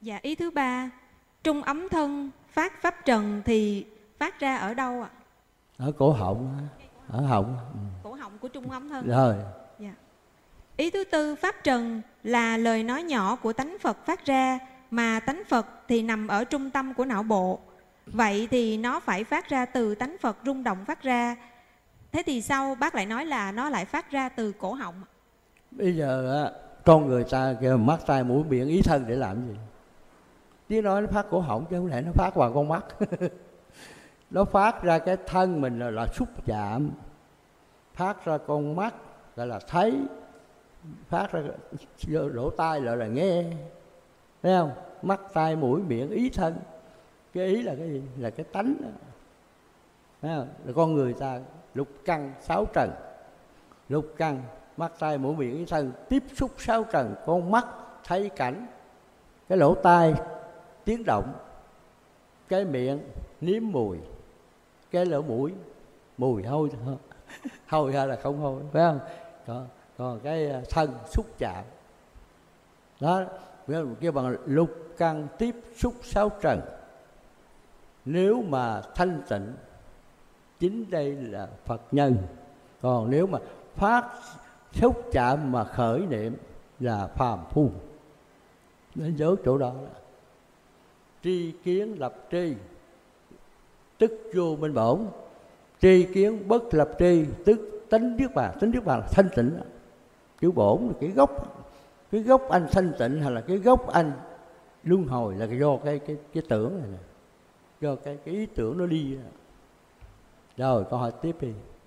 Dạ, ý thứ ba, trung ấm thân phát pháp trần thì phát ra ở đâu ạ? Ở cổ họng, ở họng. Cổ họng của trung ấm thân. Rồi. Dạ. Ý thứ tư, pháp trần là lời nói nhỏ của tánh Phật phát ra, mà tánh Phật thì nằm ở trung tâm của não bộ. Vậy thì nó phải phát ra từ tánh Phật rung động phát ra. Thế thì sao bác lại nói là nó lại phát ra từ cổ họng? Bây giờ á, con người ta kêu mắt tai mũi miệng ý thân để làm gì? Tiếng nói nó phát cổ họng chứ không lẽ nó phát vào con mắt. Nó phát ra cái thân mình là xúc chạm, phát ra con mắt là thấy, phát ra lỗ tai là nghe, thấy không? Mắt tai mũi miệng ý thân. Cái ý là cái gì? Là cái tánh đó. Thấy không? Là con người ta lục căn sáu trần. Lục căn, mắt tai mũi miệng ý thân tiếp xúc sáu trần. Con mắt thấy cảnh, cái lỗ tai tiếng động, cái miệng nếm mùi, cái lỗ mũi mùi hôi hôi hay là không hôi, phải không? Còn cái thân xúc chạm đó, kêu bằng lục căn tiếp xúc sáu trần. Nếu mà thanh tịnh chính đây là Phật nhân. Còn nếu mà phát xúc chạm mà khởi niệm là phàm phu. Nó nhớ chỗ đó. Tri kiến lập tri tức vô minh bổn. Tri kiến bất lập tri tức tánh niết bàn. Tánh niết bàn là thanh tịnh. Chữ bổn là cái gốc anh thanh tịnh, hay là cái gốc anh luân hồi, là do cái tưởng này nè, do cái ý tưởng nó đi. Rồi câu hỏi tiếp đi.